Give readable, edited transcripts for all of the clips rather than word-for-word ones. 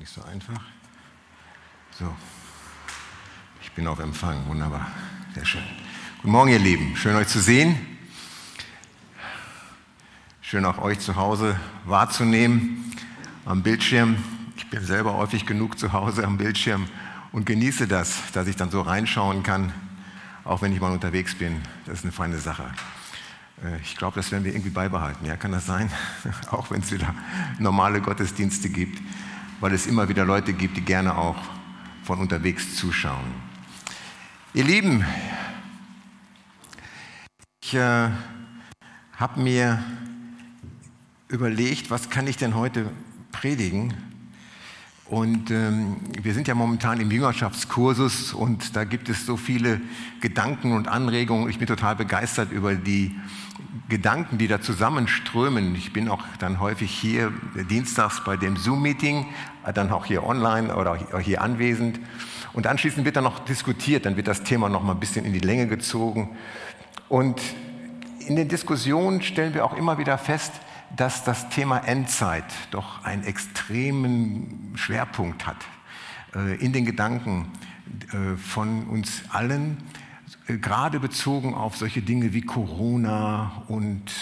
Nicht so einfach. So, ich bin auf Empfang, wunderbar, sehr schön. Guten Morgen, ihr Lieben, schön euch zu sehen. Schön auch euch zu Hause wahrzunehmen am Bildschirm. Ich bin selber häufig genug zu Hause am Bildschirm und genieße das, dass ich dann so reinschauen kann, auch wenn ich mal unterwegs bin. Das ist eine feine Sache. Ich glaube, das werden wir irgendwie beibehalten. Ja, kann das sein? Auch wenn es wieder normale Gottesdienste gibt, weil es immer wieder Leute gibt, die gerne auch von unterwegs zuschauen. Ihr Lieben, ich habe mir überlegt, was kann ich denn heute predigen? Und wir sind ja momentan im Jüngerschaftskursus und da gibt es so viele Gedanken und Anregungen. Ich bin total begeistert über die Gedanken, die da zusammenströmen. Ich bin auch dann häufig hier dienstags bei dem Zoom-Meeting, dann auch hier online oder auch hier anwesend. Und anschließend wird dann noch diskutiert, dann wird das Thema noch mal ein bisschen in die Länge gezogen. Und in den Diskussionen stellen wir auch immer wieder fest, dass das Thema Endzeit doch einen extremen Schwerpunkt hat in den Gedanken von uns allen, gerade bezogen auf solche Dinge wie Corona und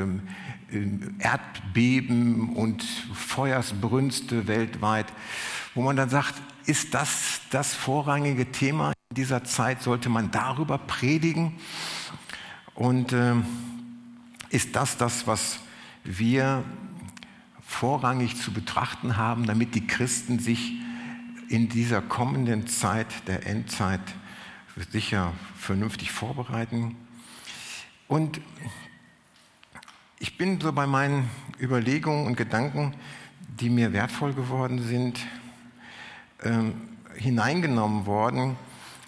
Erdbeben und Feuersbrünste weltweit, wo man dann sagt, ist das das vorrangige Thema in dieser Zeit? Sollte man darüber predigen? Und ist das, was wir vorrangig zu betrachten haben, damit die Christen sich in dieser kommenden Zeit, der Endzeit, sicher vernünftig vorbereiten? Und ich bin so bei meinen Überlegungen und Gedanken, die mir wertvoll geworden sind, hineingenommen worden.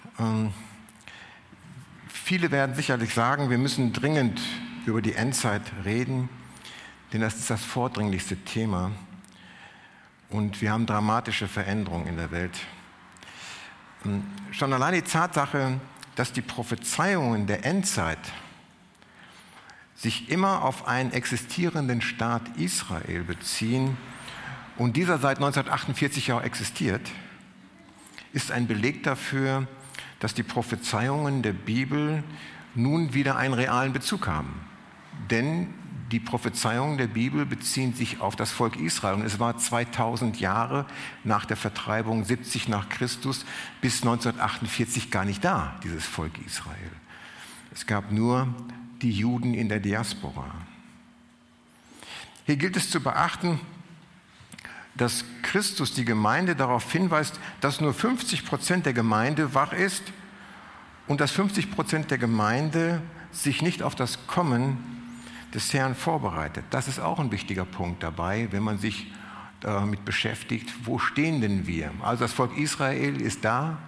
Viele werden sicherlich sagen, wir müssen dringend über die Endzeit reden, denn das ist das vordringlichste Thema und wir haben dramatische Veränderungen in der Welt. Schon allein die Tatsache, dass die Prophezeiungen der Endzeit sich immer auf einen existierenden Staat Israel beziehen und dieser seit 1948 auch existiert, ist ein Beleg dafür, dass die Prophezeiungen der Bibel nun wieder einen realen Bezug haben. Denn die Prophezeiungen der Bibel beziehen sich auf das Volk Israel. Und es war 2000 Jahre nach der Vertreibung 70 nach Christus bis 1948 gar nicht da, dieses Volk Israel. Es gab nur die Juden in der Diaspora. Hier gilt es zu beachten, dass Christus die Gemeinde darauf hinweist, dass nur 50% der Gemeinde wach ist und dass 50% der Gemeinde sich nicht auf das Kommen des Herrn vorbereitet. Das ist auch ein wichtiger Punkt dabei, wenn man sich damit beschäftigt, wo stehen denn wir? Also das Volk Israel ist da.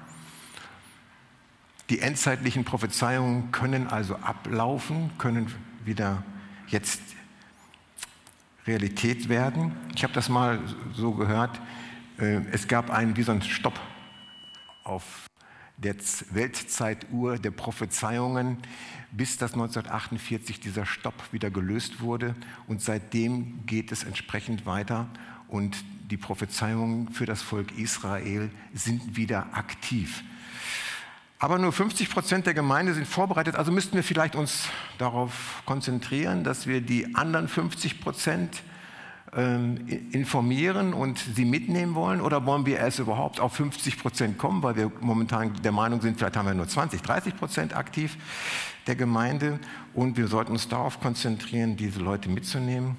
Die endzeitlichen Prophezeiungen können also ablaufen, können wieder jetzt Realität werden. Ich habe das mal so gehört, es gab wie so einen Stopp auf der Weltzeituhr der Prophezeiungen, bis das 1948 dieser Stopp wieder gelöst wurde. Und seitdem geht es entsprechend weiter und die Prophezeiungen für das Volk Israel sind wieder aktiv. Aber nur 50% der Gemeinde sind vorbereitet, also müssten wir vielleicht uns darauf konzentrieren, dass wir die anderen 50% informieren und sie mitnehmen wollen, oder wollen wir erst überhaupt auf 50% kommen, weil wir momentan der Meinung sind, vielleicht haben wir nur 20-30% aktiv der Gemeinde und wir sollten uns darauf konzentrieren, diese Leute mitzunehmen.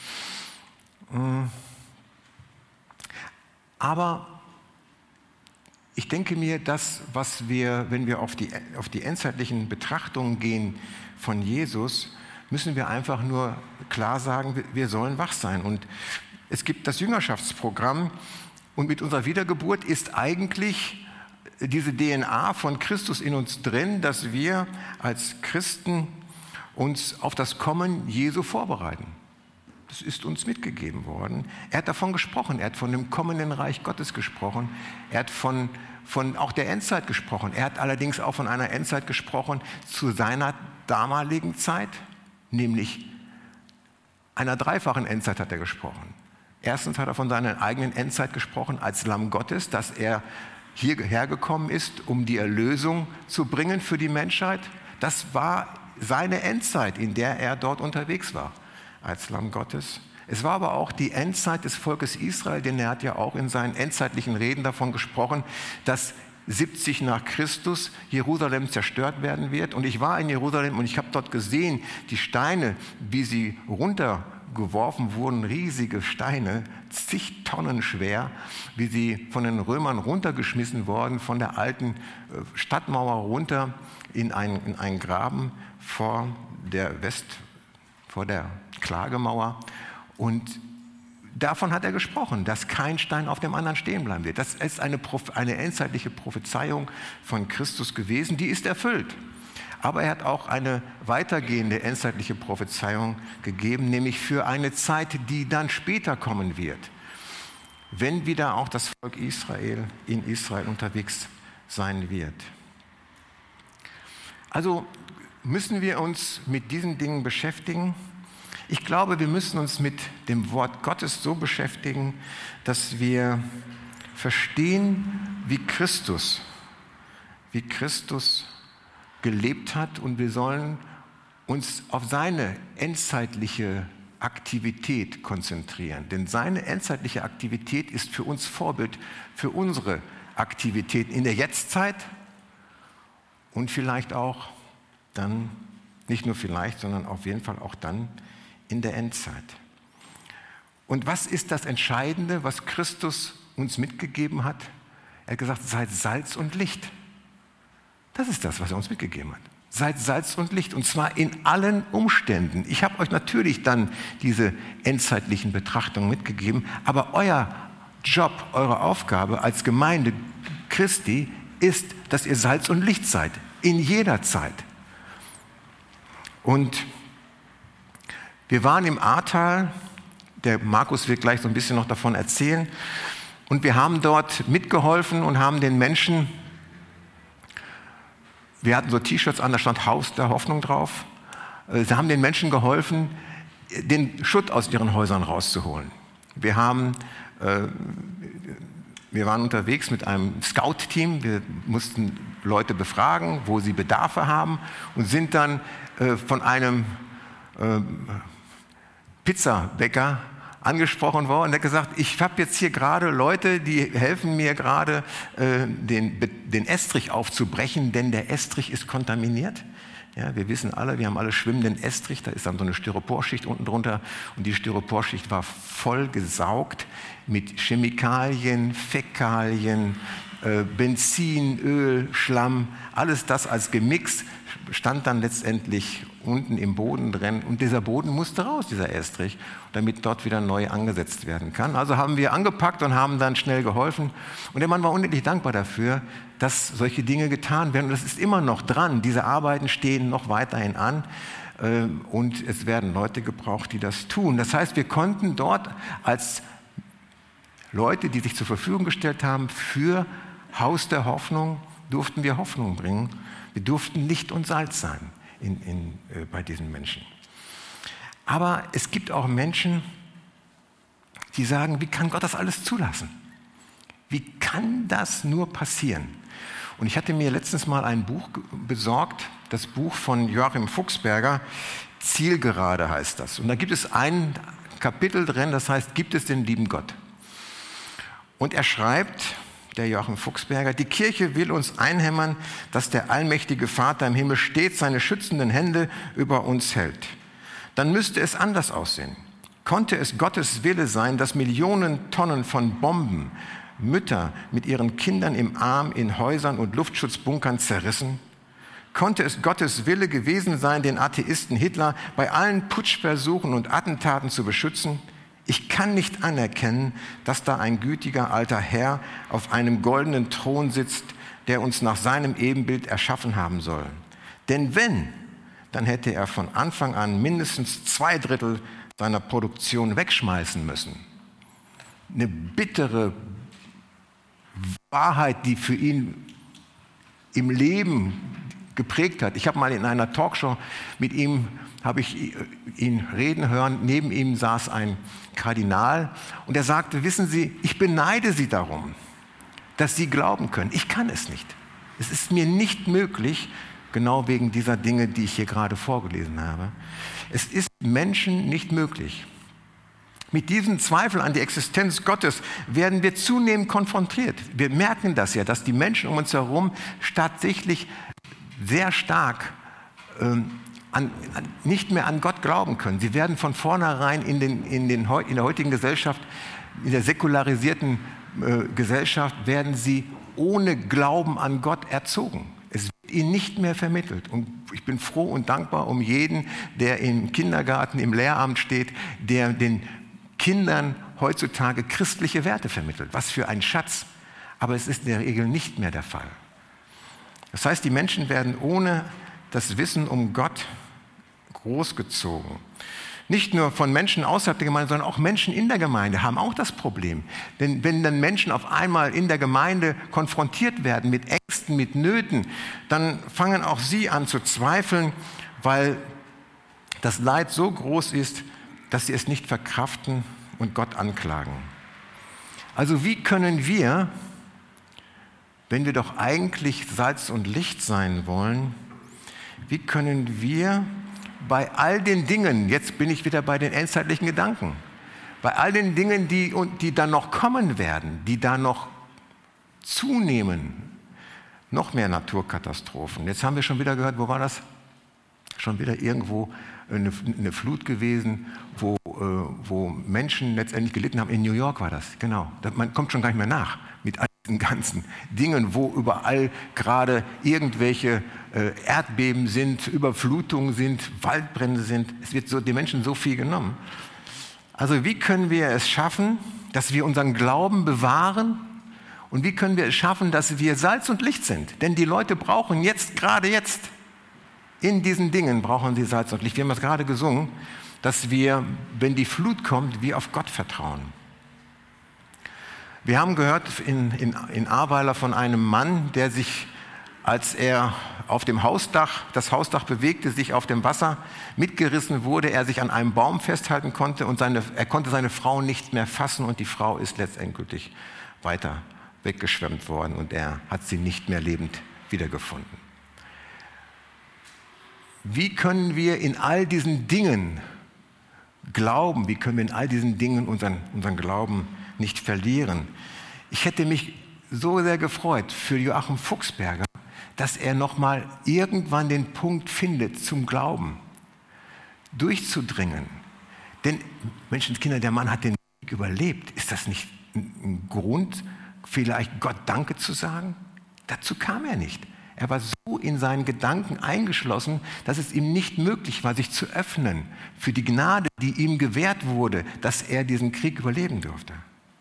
Aber ich denke mir, das, was wir, wenn wir auf die endzeitlichen Betrachtungen gehen von Jesus, müssen wir einfach nur klar sagen, wir sollen wach sein. Und es gibt das Jüngerschaftsprogramm und mit unserer Wiedergeburt ist eigentlich diese DNA von Christus in uns drin, dass wir als Christen uns auf das Kommen Jesu vorbereiten. Das ist uns mitgegeben worden. Er hat davon gesprochen, er hat von dem kommenden Reich Gottes gesprochen, er hat von auch der Endzeit gesprochen. Er hat allerdings auch von einer Endzeit gesprochen zu seiner damaligen Zeit, nämlich einer dreifachen Endzeit hat er gesprochen. Erstens hat er von seiner eigenen Endzeit gesprochen als Lamm Gottes, dass er hierher gekommen ist, um die Erlösung zu bringen für die Menschheit. Das war seine Endzeit, in der er dort unterwegs war, als Lamm Gottes. Es war aber auch die Endzeit des Volkes Israel, denn er hat ja auch in seinen endzeitlichen Reden davon gesprochen, dass 70 nach Christus Jerusalem zerstört werden wird. Und ich war in Jerusalem und ich habe dort gesehen, die Steine, wie sie runtergeworfen wurden, riesige Steine, zig Tonnen schwer, wie sie von den Römern runtergeschmissen worden, von der alten Stadtmauer runter in einen Graben vor der Klagemauer. Und davon hat er gesprochen, dass kein Stein auf dem anderen stehen bleiben wird. Das ist eine endzeitliche Prophezeiung von Christus gewesen, die ist erfüllt. Aber er hat auch eine weitergehende endzeitliche Prophezeiung gegeben, nämlich für eine Zeit, die dann später kommen wird, wenn wieder auch das Volk Israel in Israel unterwegs sein wird. Also müssen wir uns mit diesen Dingen beschäftigen. Ich glaube, wir müssen uns mit dem Wort Gottes so beschäftigen, dass wir verstehen, wie Christus gelebt hat, und wir sollen uns auf seine endzeitliche Aktivität konzentrieren. Denn seine endzeitliche Aktivität ist für uns Vorbild für unsere Aktivität in der Jetztzeit und vielleicht auch dann, nicht nur vielleicht, sondern auf jeden Fall auch dann in der Endzeit. Und was ist das Entscheidende, was Christus uns mitgegeben hat? Er hat gesagt, seid Salz und Licht. Das ist das, was er uns mitgegeben hat. Seid Salz und Licht, und zwar in allen Umständen. Ich habe euch natürlich dann diese endzeitlichen Betrachtungen mitgegeben, aber euer Job, eure Aufgabe als Gemeinde Christi ist, dass ihr Salz und Licht seid, in jeder Zeit. Und wir waren im Ahrtal, der Markus wird gleich so ein bisschen noch davon erzählen, und wir haben dort mitgeholfen und haben den Menschen, wir hatten so T-Shirts an, da stand Haus der Hoffnung drauf, sie haben den Menschen geholfen, den Schutt aus ihren Häusern rauszuholen. Wir waren unterwegs mit einem Scout-Team, wir mussten Leute befragen, wo sie Bedarfe haben, und sind dann von einem Pizzabäcker angesprochen worden. Der hat gesagt, ich habe jetzt hier gerade Leute, die helfen mir gerade, den Estrich aufzubrechen, denn der Estrich ist kontaminiert. Ja, wir wissen alle, wir haben alle schwimmenden Estrich, da ist dann so eine Styroporschicht unten drunter, und die Styroporschicht war voll gesaugt mit Chemikalien, Fäkalien, Benzin, Öl, Schlamm, alles das als Gemix stand dann letztendlich unten im Boden drin, und dieser Boden musste raus, dieser Estrich, damit dort wieder neu angesetzt werden kann. Also haben wir angepackt und haben dann schnell geholfen, und der Mann war unendlich dankbar dafür, dass solche Dinge getan werden, und das ist immer noch dran. Diese Arbeiten stehen noch weiterhin an, und es werden Leute gebraucht, die das tun. Das heißt, wir konnten dort als Leute, die sich zur Verfügung gestellt haben für Haus der Hoffnung, durften wir Hoffnung bringen. Wir durften Licht und Salz sein bei diesen Menschen. Aber es gibt auch Menschen, die sagen, wie kann Gott das alles zulassen? Wie kann das nur passieren? Und ich hatte mir letztens mal ein Buch besorgt, das Buch von Joachim Fuchsberger, Zielgerade heißt das. Und da gibt es ein Kapitel drin, das heißt, gibt es den lieben Gott? Und er schreibt, der Joachim Fuchsberger, die Kirche will uns einhämmern, dass der allmächtige Vater im Himmel stets seine schützenden Hände über uns hält. Dann müsste es anders aussehen. Konnte es Gottes Wille sein, dass Millionen Tonnen von Bomben Mütter mit ihren Kindern im Arm in Häusern und Luftschutzbunkern zerrissen? Konnte es Gottes Wille gewesen sein, den Atheisten Hitler bei allen Putschversuchen und Attentaten zu beschützen? Ich kann nicht anerkennen, dass da ein gütiger alter Herr auf einem goldenen Thron sitzt, der uns nach seinem Ebenbild erschaffen haben soll. Denn wenn, dann hätte er von Anfang an mindestens 2/3 seiner Produktion wegschmeißen müssen. Eine bittere Wahrheit, die für ihn im Leben geprägt hat. Ich habe mal in einer Talkshow mit ihm, habe ich ihn reden hören, neben ihm saß ein Kardinal und er sagte, wissen Sie, ich beneide Sie darum, dass Sie glauben können. Ich kann es nicht. Es ist mir nicht möglich, genau wegen dieser Dinge, die ich hier gerade vorgelesen habe. Es ist Menschen nicht möglich. Mit diesem Zweifel an die Existenz Gottes werden wir zunehmend konfrontiert. Wir merken das ja, dass die Menschen um uns herum tatsächlich sehr stark nicht mehr an Gott glauben können. Sie werden von vornherein in der heutigen Gesellschaft, in der säkularisierten Gesellschaft, werden sie ohne Glauben an Gott erzogen. Es wird ihnen nicht mehr vermittelt. Und ich bin froh und dankbar um jeden, der im Kindergarten, im Lehramt steht, der den Kindern heutzutage christliche Werte vermittelt. Was für ein Schatz. Aber es ist in der Regel nicht mehr der Fall. Das heißt, die Menschen werden ohne das Wissen um Gott großgezogen. Nicht nur von Menschen außerhalb der Gemeinde, sondern auch Menschen in der Gemeinde haben auch das Problem. Denn wenn dann Menschen auf einmal in der Gemeinde konfrontiert werden mit Ängsten, mit Nöten, dann fangen auch sie an zu zweifeln, weil das Leid so groß ist, dass sie es nicht verkraften und Gott anklagen. Also wie können wir, wenn wir doch eigentlich Salz und Licht sein wollen, wie können wir bei all den Dingen, jetzt bin ich wieder bei den endzeitlichen Gedanken, bei all den Dingen, die dann noch kommen werden, die da noch zunehmen, noch mehr Naturkatastrophen. Jetzt haben wir schon wieder gehört, wo war das? Schon wieder irgendwo eine Flut gewesen, wo Menschen letztendlich gelitten haben. In New York war das, genau. Man kommt schon gar nicht mehr nach mit all diesen ganzen Dingen, wo überall gerade irgendwelche Erdbeben sind, Überflutungen sind, Waldbrände sind. Es wird so den Menschen so viel genommen. Also wie können wir es schaffen, dass wir unseren Glauben bewahren? Und wie können wir es schaffen, dass wir Salz und Licht sind? Denn die Leute brauchen jetzt, gerade jetzt, in diesen Dingen brauchen sie Salz und Licht. Wir haben es gerade gesungen, dass wir, wenn die Flut kommt, wir auf Gott vertrauen. Wir haben gehört in Ahrweiler von einem Mann, der sich, als er auf dem Hausdach, das Hausdach bewegte sich auf dem Wasser, mitgerissen wurde, er sich an einem Baum festhalten konnte und er konnte seine Frau nicht mehr fassen und die Frau ist letztendlich weiter weggeschwemmt worden und er hat sie nicht mehr lebend wiedergefunden. Wie können wir in all diesen Dingen glauben? Wie können wir in all diesen Dingen unseren Glauben nicht verlieren? Ich hätte mich so sehr gefreut für Joachim Fuchsberger, dass er nochmal irgendwann den Punkt findet, zum Glauben durchzudringen. Denn, Menschenskinder, der Mann hat den Krieg überlebt. Ist das nicht ein Grund, vielleicht Gott Danke zu sagen? Dazu kam er nicht. Er war so in seinen Gedanken eingeschlossen, dass es ihm nicht möglich war, sich zu öffnen für die Gnade, die ihm gewährt wurde, dass er diesen Krieg überleben durfte.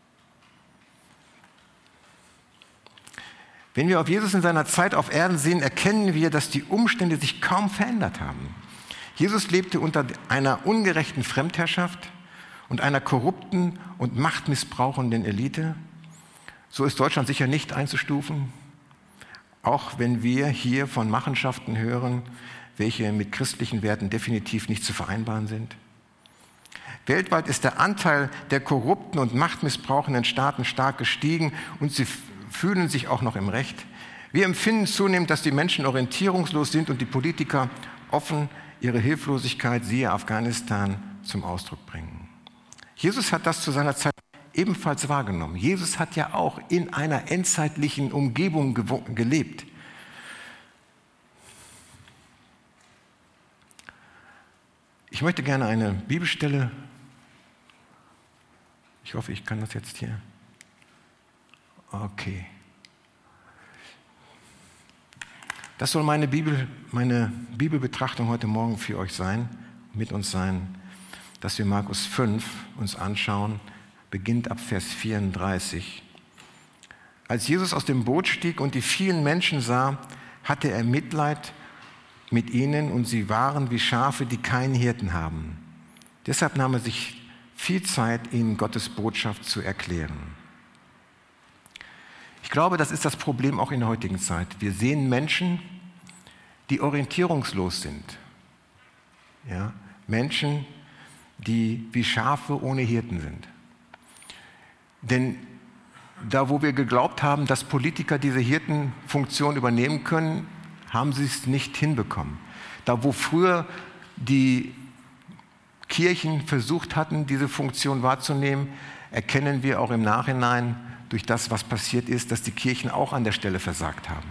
Wenn wir auf Jesus in seiner Zeit auf Erden sehen, erkennen wir, dass die Umstände sich kaum verändert haben. Jesus lebte unter einer ungerechten Fremdherrschaft und einer korrupten und machtmissbrauchenden Elite. So ist Deutschland sicher nicht einzustufen. Auch wenn wir hier von Machenschaften hören, welche mit christlichen Werten definitiv nicht zu vereinbaren sind. Weltweit ist der Anteil der korrupten und machtmissbrauchenden Staaten stark gestiegen und sie fühlen sich auch noch im Recht. Wir empfinden zunehmend, dass die Menschen orientierungslos sind und die Politiker offen ihre Hilflosigkeit, siehe Afghanistan, zum Ausdruck bringen. Jesus hat das zu seiner Zeit ebenfalls wahrgenommen. Jesus hat ja auch in einer endzeitlichen Umgebung gelebt. Ich möchte gerne eine Bibelstelle, ich hoffe, ich kann das jetzt hier. Okay. Das soll meine Bibelbetrachtung heute Morgen für euch sein, mit uns sein, dass wir Markus 5 uns anschauen, beginnt ab Vers 34. Als Jesus aus dem Boot stieg und die vielen Menschen sah, hatte er Mitleid mit ihnen und sie waren wie Schafe, die keinen Hirten haben. Deshalb nahm er sich viel Zeit, ihnen Gottes Botschaft zu erklären. Ich glaube, das ist das Problem auch in der heutigen Zeit. Wir sehen Menschen, die orientierungslos sind. Ja? Menschen, die wie Schafe ohne Hirten sind. Denn da, wo wir geglaubt haben, dass Politiker diese Hirtenfunktion übernehmen können, haben sie es nicht hinbekommen. Da, wo früher die Kirchen versucht hatten, diese Funktion wahrzunehmen, erkennen wir auch im Nachhinein durch das, was passiert ist, dass die Kirchen auch an der Stelle versagt haben.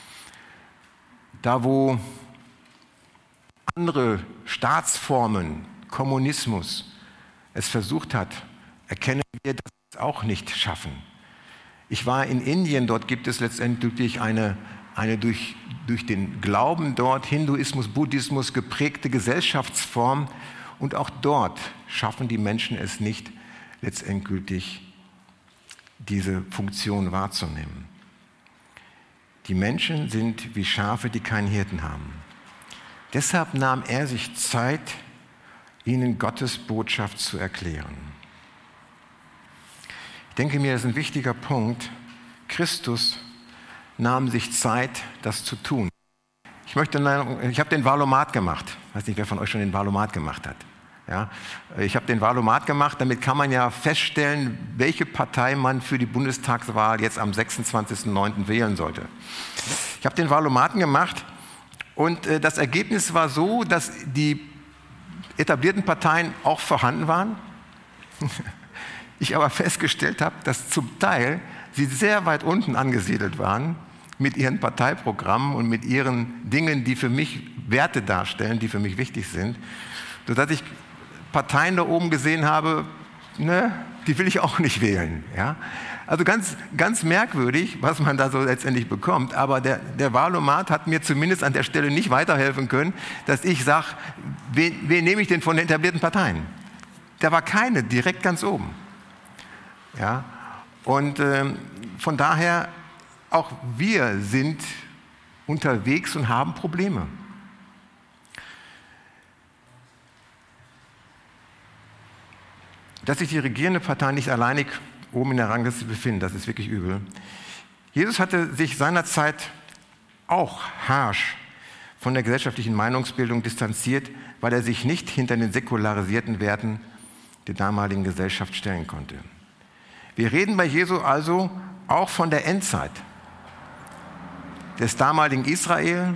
Da, wo andere Staatsformen, Kommunismus es versucht hat, erkennen wir, dass wir es auch nicht schaffen. Ich war in Indien, dort gibt es letztendlich eine durch den Glauben dort, Hinduismus, Buddhismus geprägte Gesellschaftsform, und auch dort schaffen die Menschen es nicht, letztendlich diese Funktion wahrzunehmen. Die Menschen sind wie Schafe, die keinen Hirten haben. Deshalb nahm er sich Zeit, ihnen Gottes Botschaft zu erklären. Ich denke mir, das ist ein wichtiger Punkt. Christus nahm sich Zeit, das zu tun. Ich habe den Wahlomat gemacht. Ich weiß nicht, wer von euch schon den Wahlomat gemacht hat. Ja, ich habe den Wahlomat gemacht, damit kann man ja feststellen, welche Partei man für die Bundestagswahl jetzt am 26.09. wählen sollte. Ich habe den Wahlomaten gemacht und das Ergebnis war so, dass die etablierten Parteien auch vorhanden waren. Ich aber festgestellt habe, dass zum Teil sie sehr weit unten angesiedelt waren mit ihren Parteiprogrammen und mit ihren Dingen, die für mich Werte darstellen, die für mich wichtig sind, sodass ich Parteien da oben gesehen habe, ne, die will ich auch nicht wählen. Ja? Also ganz, ganz merkwürdig, was man da so letztendlich bekommt, aber der Wahlomat hat mir zumindest an der Stelle nicht weiterhelfen können, dass ich sage, wen nehme ich denn von den etablierten Parteien? Da war keine direkt ganz oben. Ja? Und von daher, auch wir sind unterwegs und haben Probleme. Dass sich die regierende Partei nicht alleinig oben in der Rangliste befindet, das ist wirklich übel. Jesus hatte sich seinerzeit auch harsch von der gesellschaftlichen Meinungsbildung distanziert, weil er sich nicht hinter den säkularisierten Werten der damaligen Gesellschaft stellen konnte. Wir reden bei Jesu also auch von der Endzeit des damaligen Israel.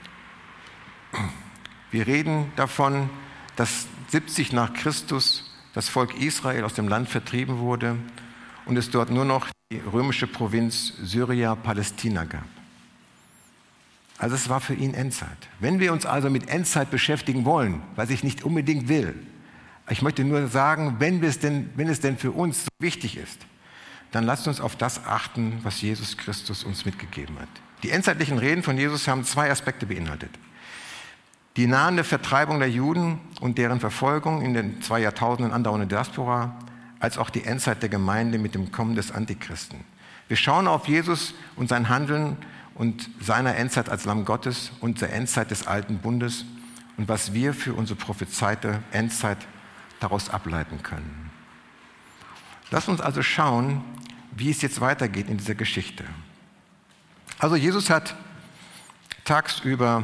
Wir reden davon, dass 70 nach Christus das Volk Israel aus dem Land vertrieben wurde und es dort nur noch die römische Provinz Syria-Palästina gab. Also es war für ihn Endzeit. Wenn wir uns also mit Endzeit beschäftigen wollen, was ich nicht unbedingt will, ich möchte nur sagen, wenn es denn für uns so wichtig ist, dann lasst uns auf das achten, was Jesus Christus uns mitgegeben hat. Die endzeitlichen Reden von Jesus haben zwei Aspekte beinhaltet. Die nahende Vertreibung der Juden und deren Verfolgung in den 2 Jahrtausenden andauernde Diaspora, als auch die Endzeit der Gemeinde mit dem Kommen des Antichristen. Wir schauen auf Jesus und sein Handeln und seiner Endzeit als Lamm Gottes und der Endzeit des Alten Bundes und was wir für unsere prophezeite Endzeit daraus ableiten können. Lass uns also schauen, wie es jetzt weitergeht in dieser Geschichte. Also Jesus hat tagsüber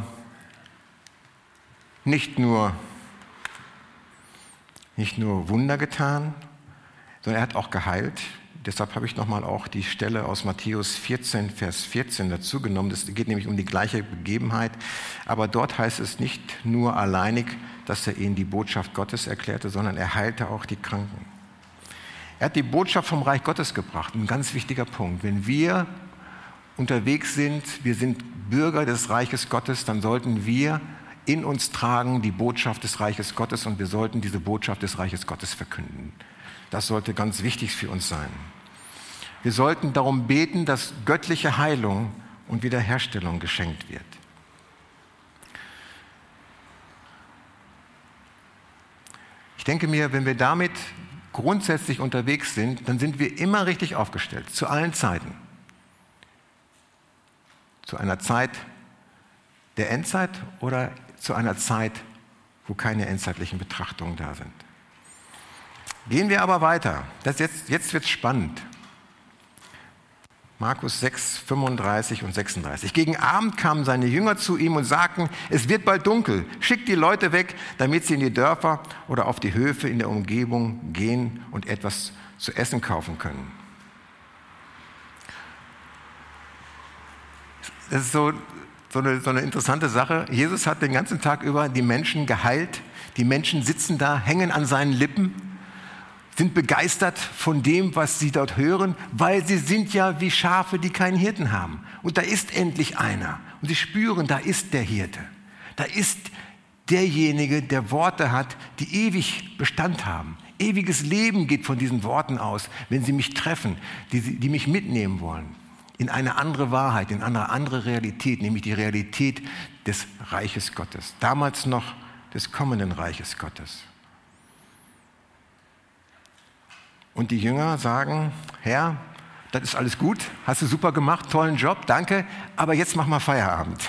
nicht nur Wunder getan, sondern er hat auch geheilt. Deshalb habe ich nochmal auch die Stelle aus Matthäus 14, Vers 14 dazu genommen. Das geht nämlich um die gleiche Begebenheit. Aber dort heißt es nicht nur alleinig, dass er ihnen die Botschaft Gottes erklärte, sondern er heilte auch die Kranken. Er hat die Botschaft vom Reich Gottes gebracht. Ein ganz wichtiger Punkt. Wenn wir unterwegs sind, wir sind Bürger des Reiches Gottes, dann sollten wir in uns tragen die Botschaft des Reiches Gottes und wir sollten diese Botschaft des Reiches Gottes verkünden. Das sollte ganz wichtig für uns sein. Wir sollten darum beten, dass göttliche Heilung und Wiederherstellung geschenkt wird. Ich denke mir, wenn wir damit grundsätzlich unterwegs sind, dann sind wir immer richtig aufgestellt, zu allen Zeiten. Zu einer Zeit der Endzeit oder zu einer Zeit, wo keine endzeitlichen Betrachtungen da sind. Gehen wir aber weiter. Jetzt wird es spannend. Markus 6, 35 und 36. Gegen Abend kamen seine Jünger zu ihm und sagten, es wird bald dunkel, schickt die Leute weg, damit sie in die Dörfer oder auf die Höfe in der Umgebung gehen und etwas zu essen kaufen können. Das ist so eine interessante Sache. Jesus hat den ganzen Tag über die Menschen geheilt. Die Menschen sitzen da, hängen an seinen Lippen, sind begeistert von dem, was sie dort hören, weil sie sind ja wie Schafe, die keinen Hirten haben. Und da ist endlich einer. Und sie spüren, da ist der Hirte. Da ist derjenige, der Worte hat, die ewig Bestand haben. Ewiges Leben geht von diesen Worten aus, wenn sie mich treffen, die mich mitnehmen wollen. In eine andere Wahrheit, in eine andere Realität, nämlich die Realität des Reiches Gottes. Damals noch des kommenden Reiches Gottes. Und die Jünger sagen, Herr, das ist alles gut, hast du super gemacht, tollen Job, danke, aber jetzt mach mal Feierabend.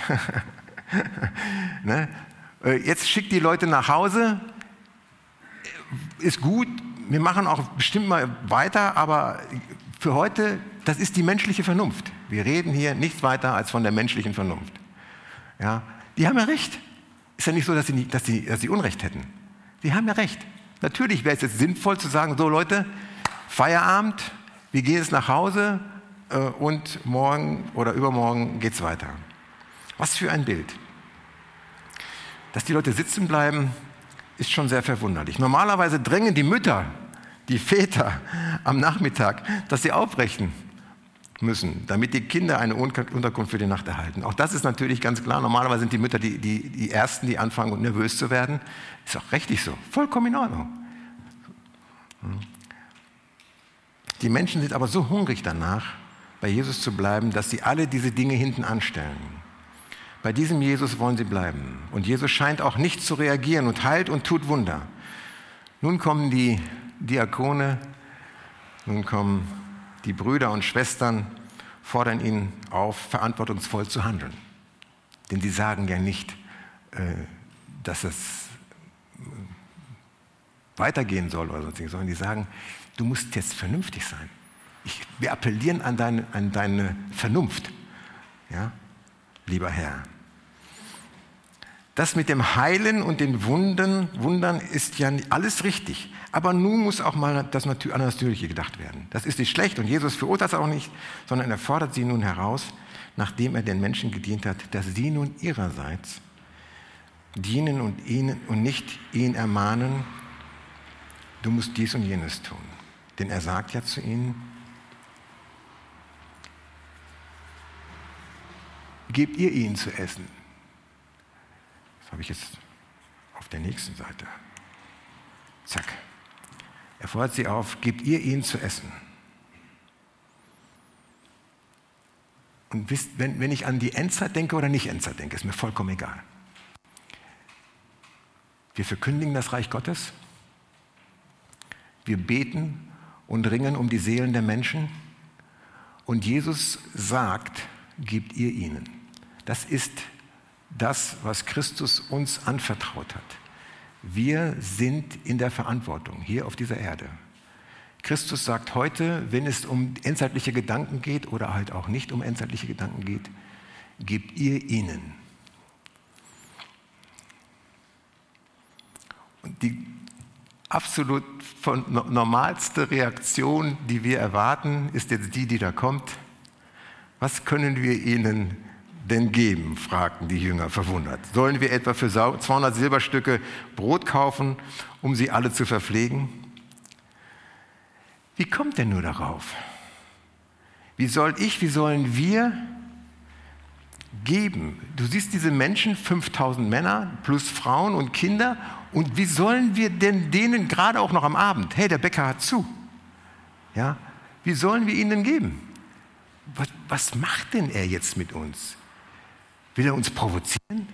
Ne? Jetzt schick die Leute nach Hause, ist gut, wir machen auch bestimmt mal weiter, aber für heute, das ist die menschliche Vernunft. Wir reden hier nichts weiter als von der menschlichen Vernunft. Ja? Die haben ja recht. Ist ja nicht so, dass sie Unrecht hätten. Sie haben ja recht. Natürlich wäre es jetzt sinnvoll zu sagen, so Leute, Feierabend, wir gehen jetzt nach Hause und morgen oder übermorgen geht es weiter. Was für ein Bild. Dass die Leute sitzen bleiben, ist schon sehr verwunderlich. Normalerweise drängen die Mütter, die Väter am Nachmittag, dass sie aufbrechen müssen, damit die Kinder eine Unterkunft für die Nacht erhalten. Auch das ist natürlich ganz klar. Normalerweise sind die Mütter die Ersten, die anfangen, nervös zu werden. Ist auch richtig so. Vollkommen in Ordnung. Die Menschen sind aber so hungrig danach, bei Jesus zu bleiben, dass sie alle diese Dinge hinten anstellen. Bei diesem Jesus wollen sie bleiben. Und Jesus scheint auch nicht zu reagieren und heilt und tut Wunder. Nun kommen die Diakone, nun kommen die Brüder und Schwestern, fordern ihn auf, verantwortungsvoll zu handeln. Denn sie sagen ja nicht, dass es weitergehen soll oder sonstiges, sondern die sagen, du musst jetzt vernünftig sein. Wir appellieren an deine Vernunft, ja, lieber Herr. Das mit dem Heilen und den Wundern ist ja alles richtig. Aber nun muss auch mal an das Natürliche gedacht werden. Das ist nicht schlecht und Jesus verurteilt das auch nicht, sondern er fordert sie nun heraus, nachdem er den Menschen gedient hat, dass sie nun ihrerseits dienen und nicht ihn ermahnen, du musst dies und jenes tun. Denn er sagt ja zu ihnen, gebt ihr ihnen zu essen. Das habe ich jetzt auf der nächsten Seite. Zack. Er fordert sie auf, gebt ihr ihnen zu essen. Und wisst, wenn ich an die Endzeit denke oder nicht Endzeit denke, ist mir vollkommen egal. Wir verkündigen das Reich Gottes. Wir beten und ringen um die Seelen der Menschen. Und Jesus sagt, gebt ihr ihnen. Das ist das, was Christus uns anvertraut hat. Wir sind in der Verantwortung hier auf dieser Erde. Christus sagt heute, wenn es um endzeitliche Gedanken geht oder halt auch nicht um endzeitliche Gedanken geht, gebt ihr ihnen. Und die absolut normalste Reaktion, die wir erwarten, ist jetzt die da kommt. Was können wir ihnen denn geben, fragten die Jünger verwundert. Sollen wir etwa für 200 Silberstücke Brot kaufen, um sie alle zu verpflegen? Wie kommt denn nur darauf? Wie sollen wir geben? Du siehst diese Menschen, 5000 Männer plus Frauen und Kinder, und wie sollen wir denn denen gerade auch noch am Abend, hey, der Bäcker hat zu, ja, wie sollen wir ihnen denn geben? Was macht denn er jetzt mit uns? Will er uns provozieren?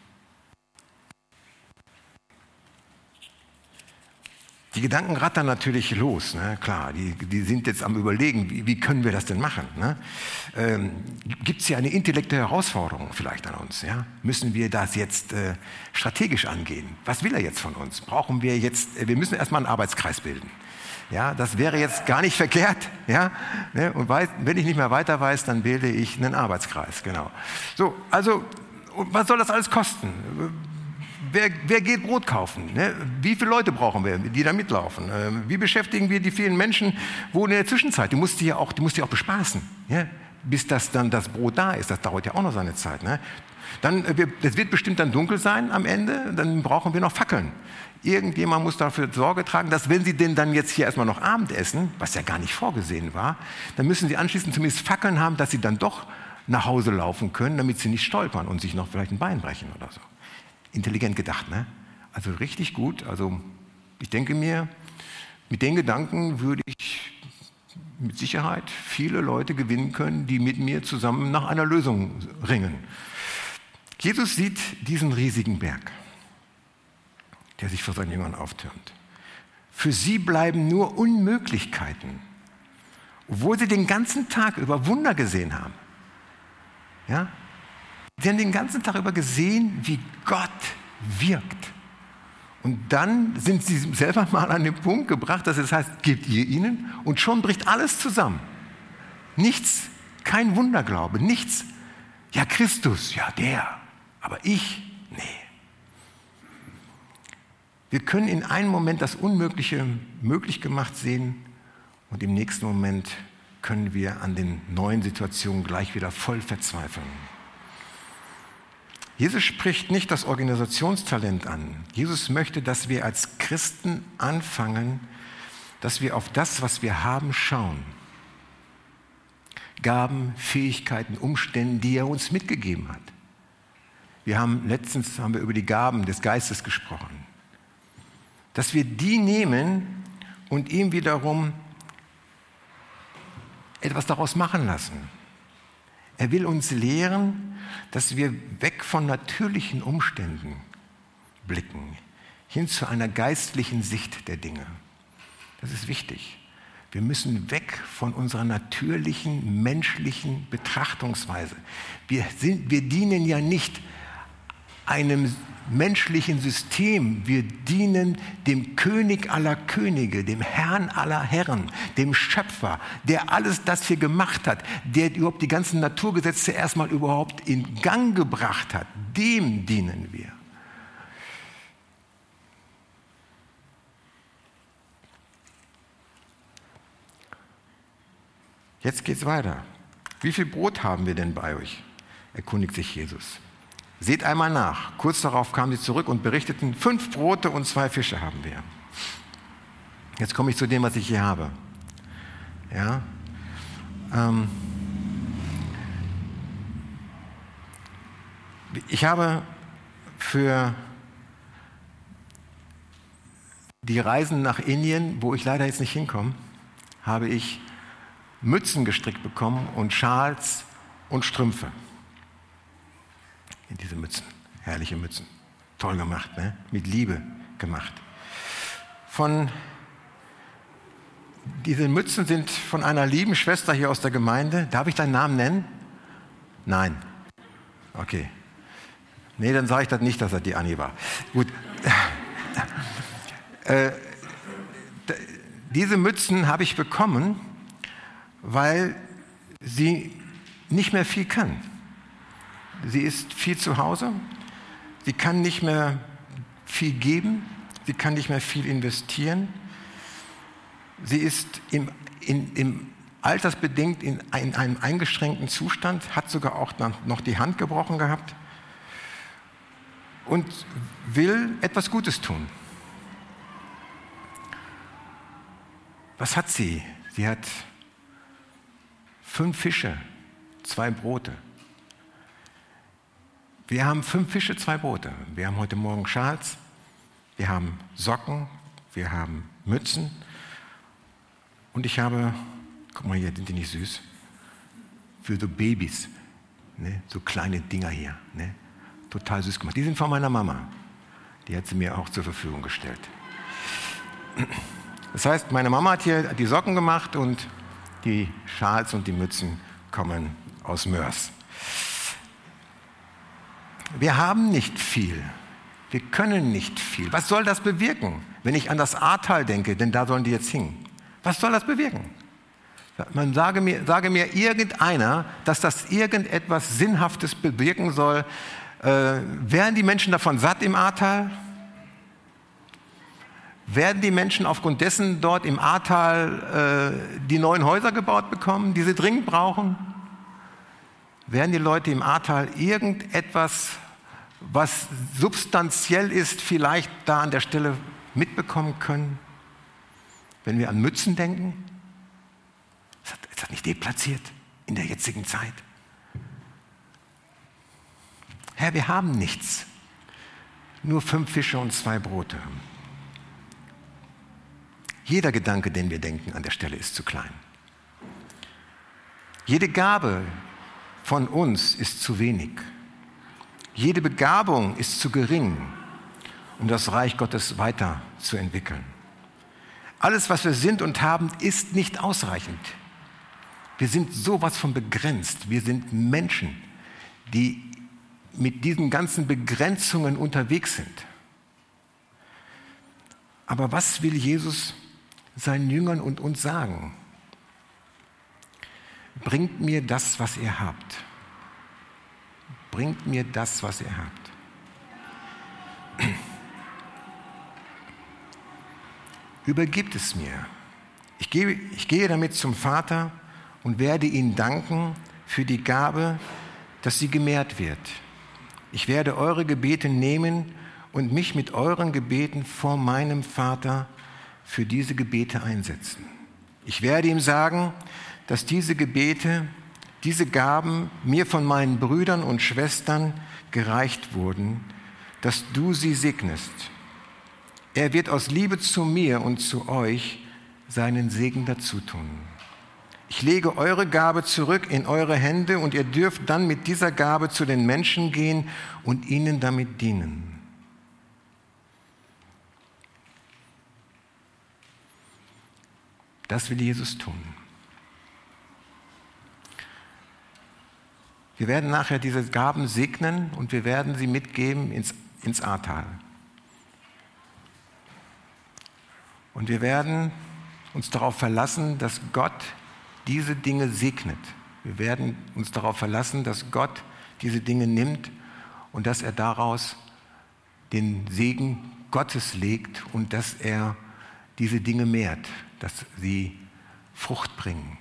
Die Gedanken rattern natürlich los, ne? Klar, die sind jetzt am Überlegen, wie können wir das denn machen? Ne? Gibt es hier eine intellektuelle Herausforderung vielleicht an uns? Ja? Müssen wir das jetzt strategisch angehen? Was will er jetzt von uns? Wir müssen erstmal einen Arbeitskreis bilden. Ja, das wäre jetzt gar nicht verkehrt. Ja? Und wenn ich nicht mehr weiter weiß, dann wähle ich einen Arbeitskreis. Genau. So, also, was soll das alles kosten? Wer geht Brot kaufen? Ne? Wie viele Leute brauchen wir, die da mitlaufen? Wie beschäftigen wir die vielen Menschen, wo in der Zwischenzeit? Du musst die ja auch bespaßen, ja? Bis das dann das Brot da ist. Das dauert ja auch noch seine Zeit. Ne? Es wird bestimmt dann dunkel sein am Ende, dann brauchen wir noch Fackeln. Irgendjemand muss dafür Sorge tragen, dass wenn Sie denn dann jetzt hier erstmal noch Abend essen, was ja gar nicht vorgesehen war, dann müssen Sie anschließend zumindest Fackeln haben, dass Sie dann doch nach Hause laufen können, damit Sie nicht stolpern und sich noch vielleicht ein Bein brechen oder so. Intelligent gedacht, ne? Also richtig gut. Also ich denke mir, mit den Gedanken würde ich mit Sicherheit viele Leute gewinnen können, die mit mir zusammen nach einer Lösung ringen. Jesus sieht diesen riesigen Berg, der sich vor seinen Jüngern auftürmt. Für sie bleiben nur Unmöglichkeiten, obwohl sie den ganzen Tag über Wunder gesehen haben. Ja? Sie haben den ganzen Tag über gesehen, wie Gott wirkt. Und dann sind sie selber mal an den Punkt gebracht, dass es heißt, gebt ihr ihnen, und schon bricht alles zusammen. Nichts, kein Wunderglaube, nichts. Ja, Christus, ja, der, aber ich, nee. Wir können in einem Moment das Unmögliche möglich gemacht sehen und im nächsten Moment können wir an den neuen Situationen gleich wieder voll verzweifeln. Jesus spricht nicht das Organisationstalent an. Jesus möchte, dass wir als Christen anfangen, dass wir auf das, was wir haben, schauen. Gaben, Fähigkeiten, Umstände, die er uns mitgegeben hat. Letztens haben wir über die Gaben des Geistes gesprochen. Dass wir die nehmen und ihm wiederum etwas daraus machen lassen. Er will uns lehren, dass wir weg von natürlichen Umständen blicken, hin zu einer geistlichen Sicht der Dinge. Das ist wichtig. Wir müssen weg von unserer natürlichen, menschlichen Betrachtungsweise. Wir dienen ja nicht einem menschlichen System. Wir dienen dem König aller Könige, dem Herrn aller Herren, dem Schöpfer, der alles das hier gemacht hat, der überhaupt die ganzen Naturgesetze erstmal überhaupt in Gang gebracht hat. Dem dienen wir. Jetzt geht's weiter. Wie viel Brot haben wir denn bei euch? Erkundigt sich Jesus. Seht einmal nach. Kurz darauf kamen sie zurück und berichteten, 5 Brote und 2 Fische haben wir. Jetzt komme ich zu dem, was ich hier habe. Ja? Ich habe für die Reisen nach Indien, wo ich leider jetzt nicht hinkomme, habe ich Mützen gestrickt bekommen und Schals und Strümpfe. In diese Mützen, herrliche Mützen. Toll gemacht, ne? Mit Liebe gemacht. Diese Mützen sind von einer lieben Schwester hier aus der Gemeinde. Darf ich deinen Namen nennen? Nein. Okay. Nee, dann sage ich das nicht, dass das die Anni war. Gut. Diese Mützen habe ich bekommen, weil sie nicht mehr viel kann. Sie ist viel zu Hause, sie kann nicht mehr viel geben, sie kann nicht mehr viel investieren. Sie ist altersbedingt in einem eingeschränkten Zustand, hat sogar auch noch die Hand gebrochen gehabt und will etwas Gutes tun. Was hat sie? Sie hat 5 Fische, 2 Brote. Wir haben 5 Fische, 2 Brote. Wir haben heute Morgen Schals, wir haben Socken, wir haben Mützen und ich habe, guck mal hier, sind die nicht süß? Für so Babys, ne? So kleine Dinger hier, ne? Total süß gemacht. Die sind von meiner Mama. Die hat sie mir auch zur Verfügung gestellt. Das heißt, meine Mama hat hier die Socken gemacht und die Schals und die Mützen kommen aus Mörs. Wir haben nicht viel. Wir können nicht viel. Was soll das bewirken, wenn ich an das Ahrtal denke? Denn da sollen die jetzt hin. Was soll das bewirken? Man sage mir irgendeiner, dass das irgendetwas Sinnhaftes bewirken soll. Werden die Menschen davon satt im Ahrtal? Werden die Menschen aufgrund dessen dort im Ahrtal die neuen Häuser gebaut bekommen, die sie dringend brauchen? Werden die Leute im Ahrtal irgendetwas, was substanziell ist, vielleicht da an der Stelle mitbekommen können? Wenn wir an Mützen denken, ist das nicht deplatziert in der jetzigen Zeit? Herr, wir haben nichts, nur 5 Fische und 2 Brote. Jeder Gedanke, den wir denken an der Stelle, ist zu klein. Jede Gabe von uns ist zu wenig. Jede Begabung ist zu gering, um das Reich Gottes weiterzuentwickeln. Alles, was wir sind und haben, ist nicht ausreichend. Wir sind sowas von begrenzt. Wir sind Menschen, die mit diesen ganzen Begrenzungen unterwegs sind. Aber was will Jesus seinen Jüngern und uns sagen? Bringt mir das, was ihr habt. Bringt mir das, was ihr habt. Übergebt es mir. Ich gehe damit zum Vater und werde ihm danken für die Gabe, dass sie gemehrt wird. Ich werde eure Gebete nehmen und mich mit euren Gebeten vor meinem Vater für diese Gebete einsetzen. Ich werde ihm sagen, dass diese Gebete, diese Gaben mir von meinen Brüdern und Schwestern gereicht wurden, dass du sie segnest. Er wird aus Liebe zu mir und zu euch seinen Segen dazutun. Ich lege eure Gabe zurück in eure Hände und ihr dürft dann mit dieser Gabe zu den Menschen gehen und ihnen damit dienen. Das will Jesus tun. Wir werden nachher diese Gaben segnen und wir werden sie mitgeben ins Ahrtal. Und wir werden uns darauf verlassen, dass Gott diese Dinge segnet. Wir werden uns darauf verlassen, dass Gott diese Dinge nimmt und dass er daraus den Segen Gottes legt und dass er diese Dinge mehrt, dass sie Frucht bringen.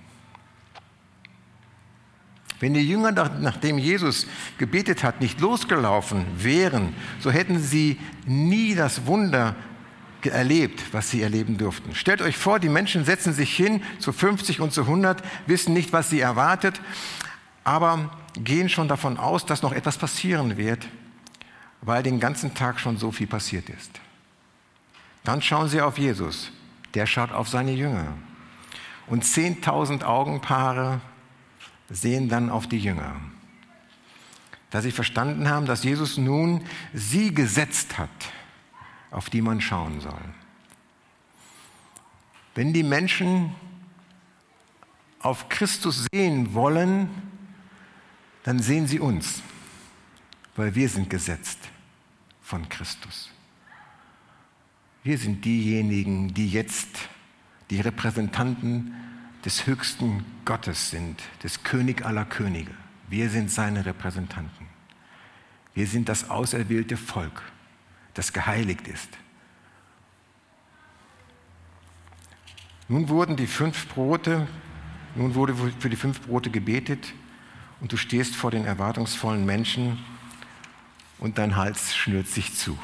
Wenn die Jünger, nachdem Jesus gebetet hat, nicht losgelaufen wären, so hätten sie nie das Wunder erlebt, was sie erleben durften. Stellt euch vor, die Menschen setzen sich hin zu 50 und zu 100, wissen nicht, was sie erwartet, aber gehen schon davon aus, dass noch etwas passieren wird, weil den ganzen Tag schon so viel passiert ist. Dann schauen sie auf Jesus, der schaut auf seine Jünger. Und 10.000 Augenpaare sehen dann auf die Jünger. Da sie verstanden haben, dass Jesus nun sie gesetzt hat, auf die man schauen soll. Wenn die Menschen auf Christus sehen wollen, dann sehen sie uns, weil wir sind gesetzt von Christus. Wir sind diejenigen, die jetzt die Repräsentanten des höchsten Gottes sind, des König aller Könige. Wir sind seine Repräsentanten. Wir sind das auserwählte Volk, das geheiligt ist. Nun wurde für die 5 Brote gebetet und du stehst vor den erwartungsvollen Menschen und dein Hals schnürt sich zu.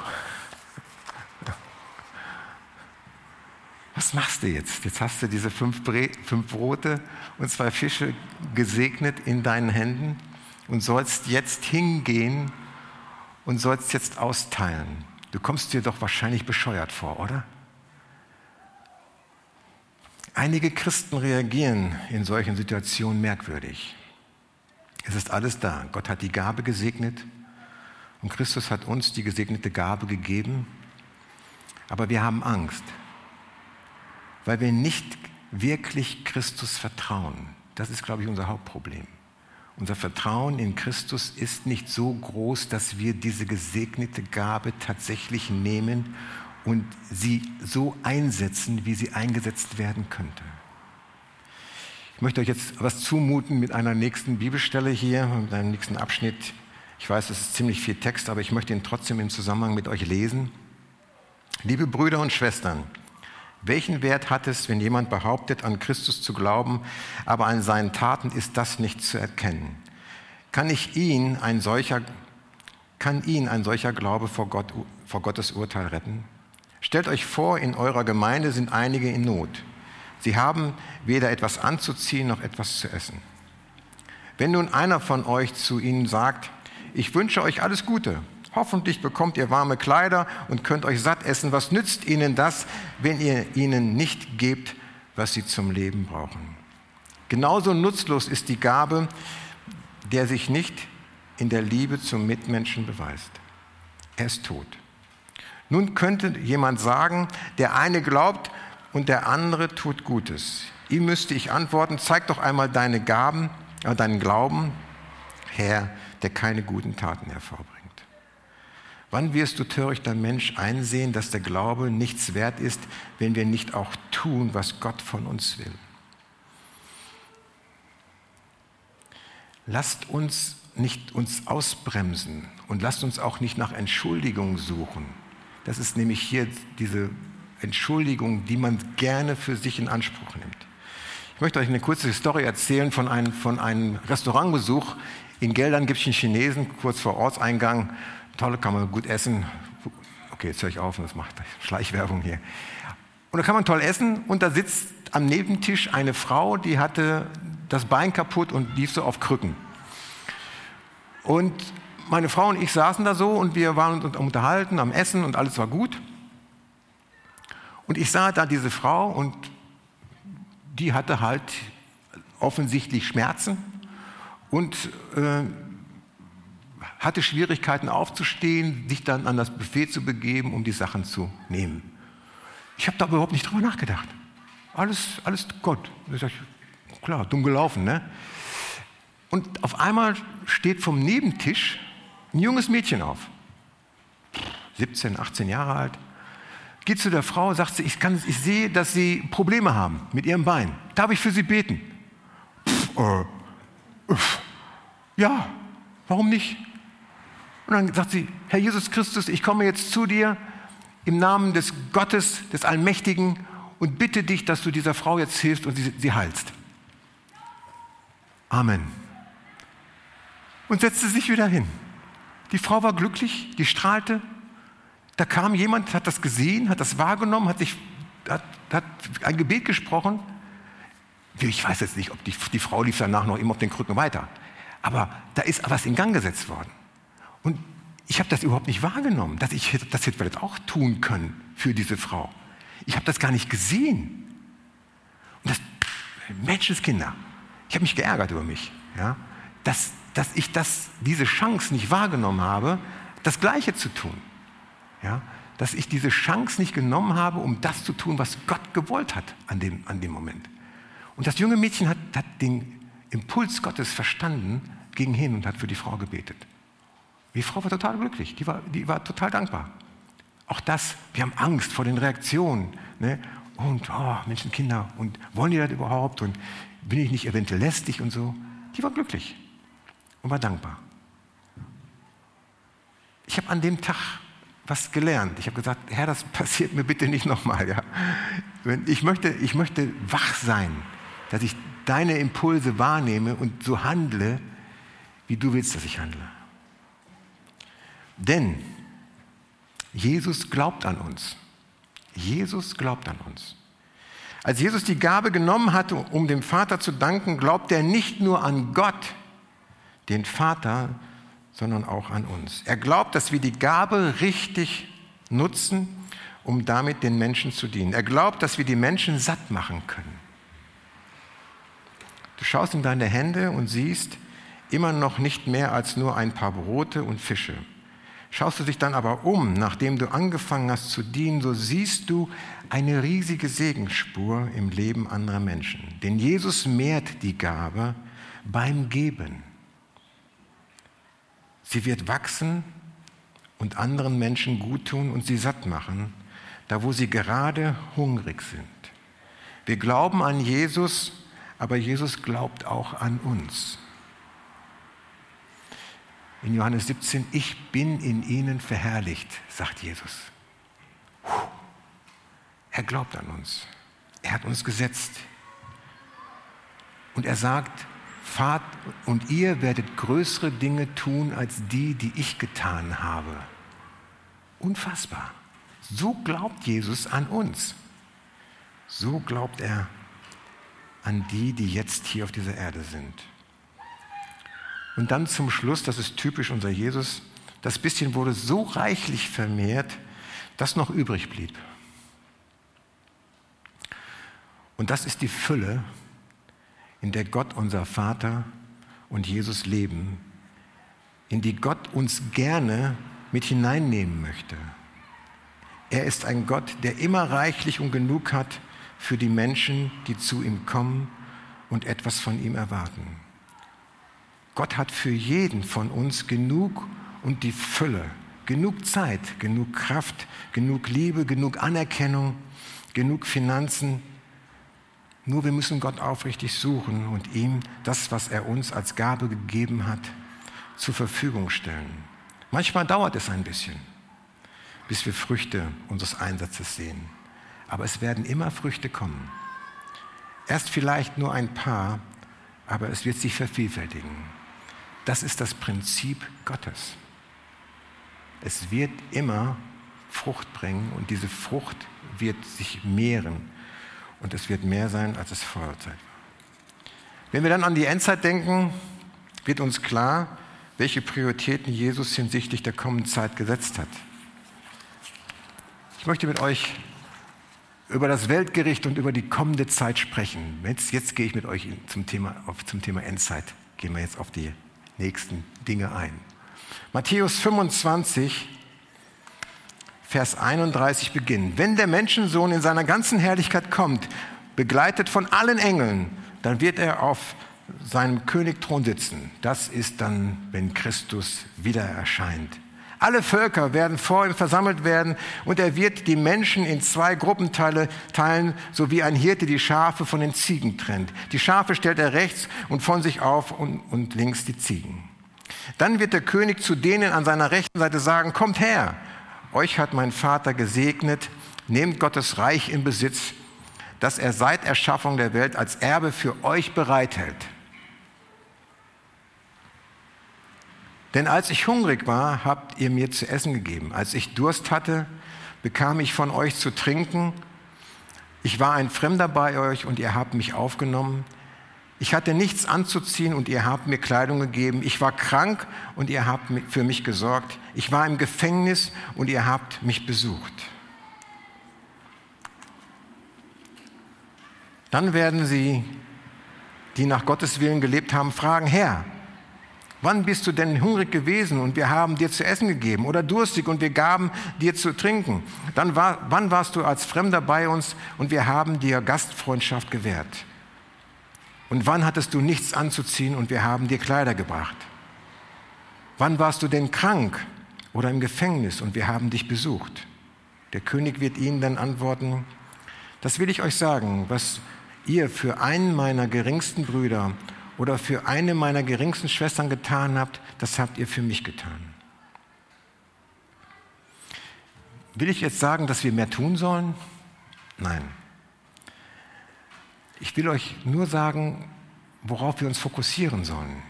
Was machst du jetzt? Jetzt hast du diese 5 Brote und 2 Fische gesegnet in deinen Händen und sollst jetzt hingehen und sollst jetzt austeilen. Du kommst dir doch wahrscheinlich bescheuert vor, oder? Einige Christen reagieren in solchen Situationen merkwürdig. Es ist alles da. Gott hat die Gabe gesegnet und Christus hat uns die gesegnete Gabe gegeben. Aber wir haben Angst, weil wir nicht wirklich Christus vertrauen. Das ist, glaube ich, unser Hauptproblem. Unser Vertrauen in Christus ist nicht so groß, dass wir diese gesegnete Gabe tatsächlich nehmen und sie so einsetzen, wie sie eingesetzt werden könnte. Ich möchte euch jetzt was zumuten mit einer nächsten Bibelstelle hier, mit einem nächsten Abschnitt. Ich weiß, das ist ziemlich viel Text, aber ich möchte ihn trotzdem im Zusammenhang mit euch lesen. Liebe Brüder und Schwestern, welchen Wert hat es, wenn jemand behauptet, an Christus zu glauben, aber an seinen Taten ist das nicht zu erkennen? Kann ihn ein solcher Glaube vor Gottes Urteil retten? Stellt euch vor, in eurer Gemeinde sind einige in Not. Sie haben weder etwas anzuziehen noch etwas zu essen. Wenn nun einer von euch zu ihnen sagt, ich wünsche euch alles Gute, hoffentlich bekommt ihr warme Kleider und könnt euch satt essen, was nützt ihnen das, wenn ihr ihnen nicht gebt, was sie zum Leben brauchen? Genauso nutzlos ist die Gabe, der sich nicht in der Liebe zum Mitmenschen beweist. Er ist tot. Nun könnte jemand sagen, der eine glaubt und der andere tut Gutes. Ihm müsste ich antworten, zeig doch einmal deinen Glauben, Herr, der keine guten Taten hervorbringt. Wann wirst du, törichter Mensch, einsehen, dass der Glaube nichts wert ist, wenn wir nicht auch tun, was Gott von uns will? Lasst uns nicht uns ausbremsen und lasst uns auch nicht nach Entschuldigung suchen. Das ist nämlich hier diese Entschuldigung, die man gerne für sich in Anspruch nimmt. Ich möchte euch eine kurze Story erzählen von einem Restaurantbesuch. In Geldern gibt es einen Chinesen, kurz vor Ortseingang. Toll, kann man gut essen. Okay, jetzt höre ich auf, das macht Schleichwerbung hier. Und da kann man toll essen und da sitzt am Nebentisch eine Frau, die hatte das Bein kaputt und lief so auf Krücken. Und meine Frau und ich saßen da so und wir waren uns unterhalten am Essen und alles war gut. Und ich sah da diese Frau und die hatte halt offensichtlich Schmerzen und hatte Schwierigkeiten aufzustehen, sich dann an das Buffet zu begeben, um die Sachen zu nehmen. Ich habe da überhaupt nicht drüber nachgedacht. Alles Gott. Ich sag, klar, dumm gelaufen, ne? Und auf einmal steht vom Nebentisch ein junges Mädchen auf. 17, 18 Jahre alt. Geht zu der Frau, sagt sie, ich sehe, dass Sie Probleme haben mit Ihrem Bein. Darf ich für Sie beten? Ja, warum nicht? Und dann sagt sie, Herr Jesus Christus, ich komme jetzt zu dir im Namen des Gottes, des Allmächtigen und bitte dich, dass du dieser Frau jetzt hilfst und sie heilst. Amen. Und setzte sich wieder hin. Die Frau war glücklich, die strahlte. Da kam jemand, hat das gesehen, hat das wahrgenommen, hat ein Gebet gesprochen. Ich weiß jetzt nicht, ob die Frau lief danach noch immer auf den Krücken weiter. Aber da ist was in Gang gesetzt worden. Und ich habe das überhaupt nicht wahrgenommen, dass ich das jetzt vielleicht auch tun können für diese Frau. Ich habe das gar nicht gesehen. Und das, Menschenskinder, ich habe mich geärgert über mich, ja, dass ich diese Chance nicht wahrgenommen habe, das Gleiche zu tun. Ja, dass ich diese Chance nicht genommen habe, um das zu tun, was Gott gewollt hat an dem Moment. Und das junge Mädchen hat den Impuls Gottes verstanden, ging hin und hat für die Frau gebetet. Die Frau war total glücklich, die war total dankbar. Auch das, wir haben Angst vor den Reaktionen. Ne? Und, Menschenkinder, und wollen die das überhaupt? Und bin ich nicht eventuell lästig und so? Die war glücklich und war dankbar. Ich habe an dem Tag was gelernt. Ich habe gesagt, Herr, das passiert mir bitte nicht nochmal. Ja? Ich möchte wach sein, dass ich deine Impulse wahrnehme und so handle, wie du willst, dass ich handle. Denn Jesus glaubt an uns. Jesus glaubt an uns. Als Jesus die Gabe genommen hatte, um dem Vater zu danken, glaubt er nicht nur an Gott, den Vater, sondern auch an uns. Er glaubt, dass wir die Gabe richtig nutzen, um damit den Menschen zu dienen. Er glaubt, dass wir die Menschen satt machen können. Du schaust in deine Hände und siehst immer noch nicht mehr als nur ein paar Brote und Fische. Schaust du dich dann aber um, nachdem du angefangen hast zu dienen, so siehst du eine riesige Segensspur im Leben anderer Menschen. Denn Jesus mehrt die Gabe beim Geben. Sie wird wachsen und anderen Menschen gut tun und sie satt machen, da wo sie gerade hungrig sind. Wir glauben an Jesus, aber Jesus glaubt auch an uns. In Johannes 17, ich bin in ihnen verherrlicht, sagt Jesus. Er glaubt an uns. Er hat uns gesetzt. Und er sagt, Fahrt und ihr werdet größere Dinge tun als die, die ich getan habe. Unfassbar. So glaubt Jesus an uns. So glaubt er an die, die jetzt hier auf dieser Erde sind. Und dann zum Schluss, das ist typisch unser Jesus, das bisschen wurde so reichlich vermehrt, dass noch übrig blieb. Und das ist die Fülle, in der Gott, unser Vater und Jesus leben, in die Gott uns gerne mit hineinnehmen möchte. Er ist ein Gott, der immer reichlich und genug hat für die Menschen, die zu ihm kommen und etwas von ihm erwarten. Gott hat für jeden von uns genug und die Fülle, genug Zeit, genug Kraft, genug Liebe, genug Anerkennung, genug Finanzen. Nur wir müssen Gott aufrichtig suchen und ihm das, was er uns als Gabe gegeben hat, zur Verfügung stellen. Manchmal dauert es ein bisschen, bis wir Früchte unseres Einsatzes sehen. Aber es werden immer Früchte kommen. Erst vielleicht nur ein paar, aber es wird sich vervielfältigen. Das ist das Prinzip Gottes. Es wird immer Frucht bringen und diese Frucht wird sich mehren. Und es wird mehr sein, als es vorher war. Wenn wir dann an die Endzeit denken, wird uns klar, welche Prioritäten Jesus hinsichtlich der kommenden Zeit gesetzt hat. Ich möchte mit euch über das Weltgericht und über die kommende Zeit sprechen. Jetzt gehe ich mit euch zum Thema Endzeit. Gehen wir jetzt auf die nächsten Dinge ein. Matthäus 25, Vers 31 beginnt. Wenn der Menschensohn in seiner ganzen Herrlichkeit kommt, begleitet von allen Engeln, dann wird er auf seinem Königthron sitzen. Das ist dann, wenn Christus wieder erscheint. Alle Völker werden vor ihm versammelt werden und er wird die Menschen in 2 Gruppenteile teilen, so wie ein Hirte die Schafe von den Ziegen trennt. Die Schafe stellt er rechts und von sich auf und links die Ziegen. Dann wird der König zu denen an seiner rechten Seite sagen, kommt her, euch hat mein Vater gesegnet, nehmt Gottes Reich in Besitz, das er seit Erschaffung der Welt als Erbe für euch bereithält. Denn als ich hungrig war, habt ihr mir zu essen gegeben. Als ich Durst hatte, bekam ich von euch zu trinken. Ich war ein Fremder bei euch und ihr habt mich aufgenommen. Ich hatte nichts anzuziehen und ihr habt mir Kleidung gegeben. Ich war krank und ihr habt für mich gesorgt. Ich war im Gefängnis und ihr habt mich besucht. Dann werden sie, die nach Gottes Willen gelebt haben, fragen, Herr, wann bist du denn hungrig gewesen und wir haben dir zu essen gegeben oder durstig und wir gaben dir zu trinken? Wann warst du als Fremder bei uns und wir haben dir Gastfreundschaft gewährt? Und wann hattest du nichts anzuziehen und wir haben dir Kleider gebracht? Wann warst du denn krank oder im Gefängnis und wir haben dich besucht? Der König wird ihnen dann antworten, das will ich euch sagen, was ihr für einen meiner geringsten Brüder oder für eine meiner geringsten Schwestern getan habt, das habt ihr für mich getan. Will ich jetzt sagen, dass wir mehr tun sollen? Nein. Ich will euch nur sagen, worauf wir uns fokussieren sollen.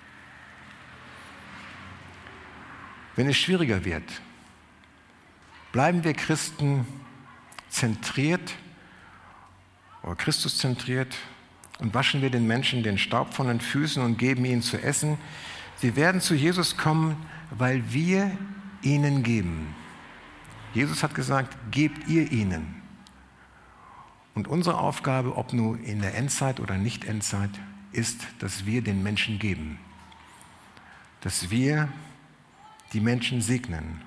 Wenn es schwieriger wird, bleiben wir Christen zentriert oder Christus zentriert und waschen wir den Menschen den Staub von den Füßen und geben ihnen zu essen. Sie werden zu Jesus kommen, weil wir ihnen geben. Jesus hat gesagt, gebt ihr ihnen. Und unsere Aufgabe, ob nur in der Endzeit oder nicht Endzeit, ist, dass wir den Menschen geben. Dass wir die Menschen segnen.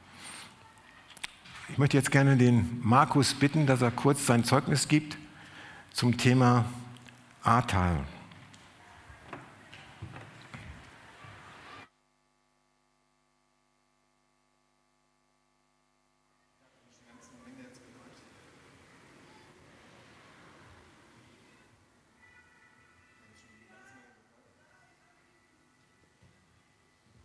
Ich möchte jetzt gerne den Markus bitten, dass er kurz sein Zeugnis gibt zum Thema Ahrtal.